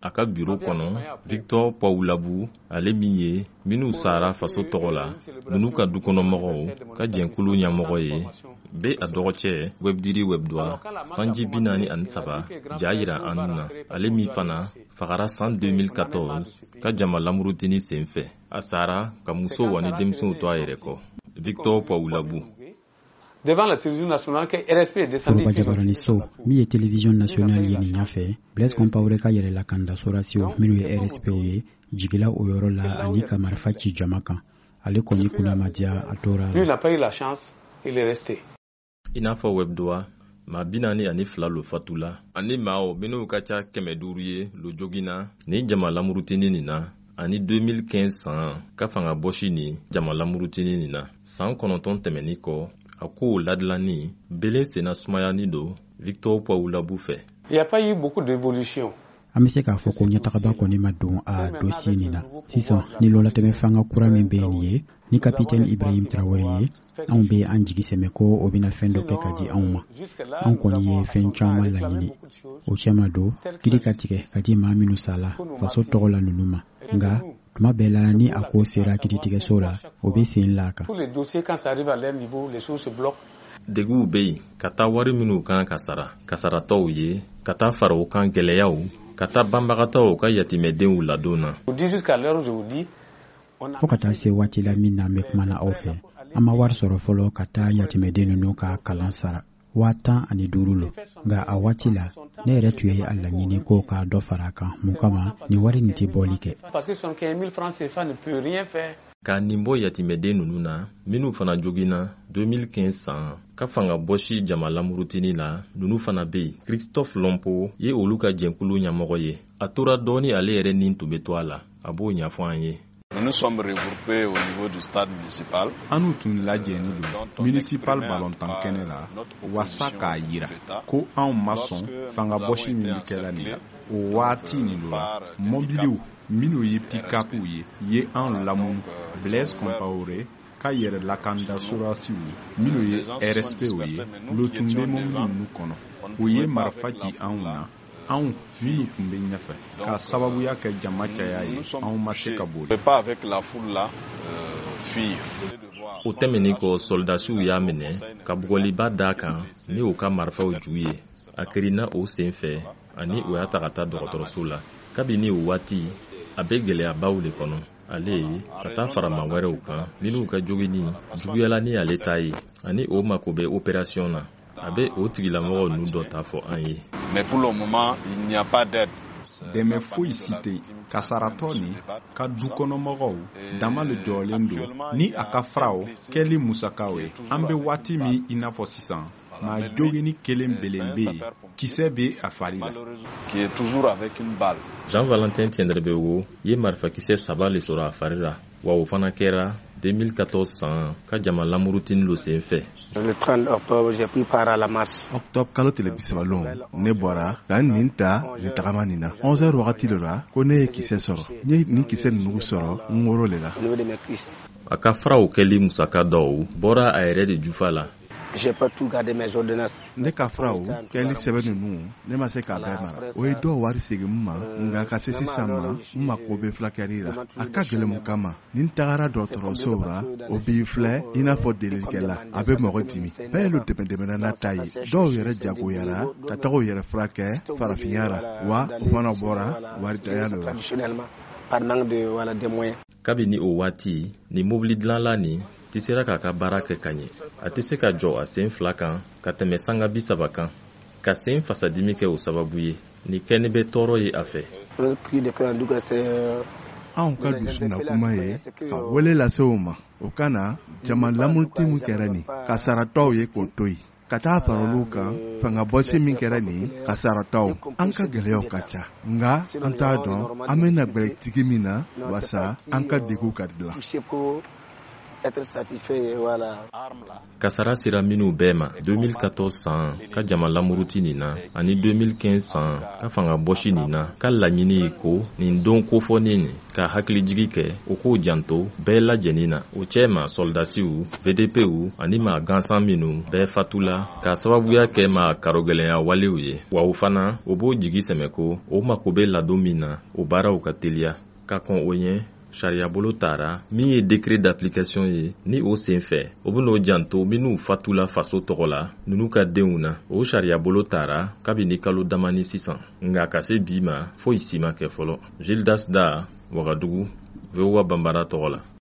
a ka bureau kɔnɔ Victor Paulabu ale min ye minnu sara faso tɔgɔ la ninnu ka dukɔnɔmɔgɔw ka jɛnkulu ɲɛmɔgɔ ye be a dɔgɔcɛ webdiri webdua sanji 43 ja yira an na ale min fana fagara san 2014 ka jama lamurutini senfɛ a sara ka muso wani denmisɛnw to a yɛrɛ kɔ. Victor Paulabu devant la télévision nationale que RSP est descendu. Foroba Jabarani Sow mi ye télévision nationale ye nin ɲafɛ Blaise Compaoré ka yɛrɛ lakanda sorasiw minnu ye RSP ye jigila o yɔrɔ la ani ka marifa ci jama kan ale kɔni kunnamadiya a tora. Lui n'a pas eu la chance, il est resté. I n'a fɔ webdoa maa 42 lo fatula ani maaw minnu ka ca 500 ye lo jogina ni jama lamurutini nin na ani 2015 san ka fanga bɔsi ni jama lamurutini nin na san 9 tɛmɛni kɔ a ko ladilani belen sena sumayani do Victor Paulabu fɛ. Il n'y a pas eu beaucoup d'évolution. An bɛ se k'a fɔ ko ɲɛtagaba kɔni ma don a dossier nin na sisan ni lɔlatɛmɛ fanga kura min bɛ nin ye ni capitaine Ibrahim Traoré ye anw bɛ an jigi sɛmɛ ko o bɛna fɛn dɔ kɛ ka di anw ma anw kɔni ye fɛn caman laɲini o cɛma don kiri ka tigɛ ka di maa minnu sala faso tɔgɔ la ninnu ma nka tuma bɛɛ la ni a ko sera kiritigɛso la o bɛ sen la kan. Deguw bɛ yen ka taa wari minnu kan ka sara kasaratɔw ye ka taa fara o kan gɛlɛyaw ka taa banbagatɔw ka yatimɛdenw ladon na. fo ka taa se waati la min na an bɛ kuma na aw fɛ an ma wari sɔrɔ fɔlɔ ka taa yatimɛden ninnu ka kalan sara 15 lo nka a waati la ne yɛrɛ tun ye a laɲini ko ka dɔ fara a kan mun kama ni wari nin tɛ bɔli kɛ. Ka nin bɔ yatimɛden ninnu na minnu fana jogina 2015 san ka fanga bɔsi jama lamurutini la ninnu fana bɛ yen. Christophe Lompo ye olu ka jɛnkulu ɲɛmɔgɔ ye a tora dɔɔni ale yɛrɛ nin tun bɛ to a la a b'o ɲɛfɔ an ye. Nous sommes regroupés au niveau du stade municipal. Anu tun lajɛni do municipal balontan kɛnɛ la wasa k'a yira ko anw ma sɔn fanga bɔsi min bɛ kɛla nin la o waati nin la mobiliw minnu ye pick-upw ye anw lamunu Blaise Compaoré ka yɛrɛ lakanda sorasiw minnu ye RSPw ye lo tun bɛ mobili ninnu kɔnɔ o ye marifa ci anw na anw minnu tun bɛ ɲɛfɛ ka sababuya kɛ jama caya ye anw ma se ka boli. O tɛmɛni kɔ soldasiw y'a minɛ ka bugɔliba d'a kan ni o ka marifaw ju ye a kirina o sen fɛ ani o y'a ta ka taa dɔgɔtɔrɔso la kabini o waati a bɛ gɛlɛyabaw de kɔnɔ ale ye ka taa farama wɛrɛw kan minnu ka jogini juguyala ni ale ta ye ani o mako bɛ opération na a bɛ o tigilamɔgɔ ninnu dɔ ta fɔ an ye. Mais pour le moment, il n'y a pas d'aide. Dɛmɛ foyi si tɛ yen kasaratɔ ni ka dukɔnɔmɔgɔw dama le jɔlen don ni a ka faraw kɛli musakaw ye an bɛ waati min i n'a fɔ sisan maa jogini kelen belen bɛ yen kisɛ bɛ a fari la. Qui est toujours avec une balle. Jean-Valentin Tiendrebewo ye marifakisɛ 3 le sɔrɔ a fari la wa o fana kɛra 2014 san ka jama lamurutini lo sen fɛ. Le 30 octobre, j'ai pris part à la marche. Octobre kalo tile 30 ne bɔra ka nin ta nin tagama nin na 11h wagati de la ko ne ye kisɛ sɔrɔ n ye nin kisɛ ninnu sɔrɔ n woro le la. A ka faraw kɛli musaka dɔw bɔra a yɛrɛ de jufa la. J'ai pas tout gardé mes ordonnances. Ne ka faraw kɛli sɛbɛn ninnu ne ma se k'a bɛɛ mara o ye dɔw wari segin n ma nka ka se sisan ma n mako bɛ fulakɛli la a ka gɛlɛn mun kama ni n tagara dɔgɔtɔrɔsow la o b'i filɛ i n'a fɔ delilikɛla a bɛ mɔgɔ dimi bɛɛ lo dɛmɛdɛmɛna n'a ta ye dɔw yɛrɛ jagoyara ka taga o yɛrɛ furakɛ farafinya la wa o fana bɔra waridanya de la. Kabini o waati ni mobili dilanla nin tɛ sera k'a ka baara kɛ ka ɲɛ a tɛ se ka jɔ a sen 2 kan ka tɛmɛ sanga 30 kan ka sen fasadimi kɛ o sababu ye ni kɛni bɛ tɔɔrɔ ye a fɛ. Anw ka dusu na kuma ye ka wele lase o ma o ka na jama lamurutini min kɛra nin ka saratɔw ye k'o to yen ka taa paroliw kan fanga bɔsi min kɛra nin ka saratɔw an ka gɛlɛyaw ka ca nka an t'a dɔn an bɛna gbɛrɛtigi min na wasa an ka degun ka dilan. être satisfait. Voilà. Kasara sera minnu bɛɛ ma 2014 san ka jama lamuruti nin na ani 2015 san ka fanga bɔsi nin na ka laɲini ye ko nin don kofɔnin nin ka hakilijigi kɛ o k'o janto bɛɛ lajɛnin na o cɛ ma soldasiw VDPw ani maa gansan minnu bɛɛ fatula ka sababuya kɛ ma karogɛlɛnya walew ye wa o fana o b'o jigi sɛmɛ ko o mako bɛ ladon min na o baaraw ka teliya ka kɔn o ɲɛ sariya bolo tara min ye décret d'application ye ni o sen fɛ o ben'o janto minnu fatula faso tɔgɔ la nunu ka denw na o sariya bolo tara kabini kalo damani sisan nga ka se bi ma foyi si ma kɛ fɔlɔ. Gildas Da, Wagadugu, VOA Bambara tɔgɔ la.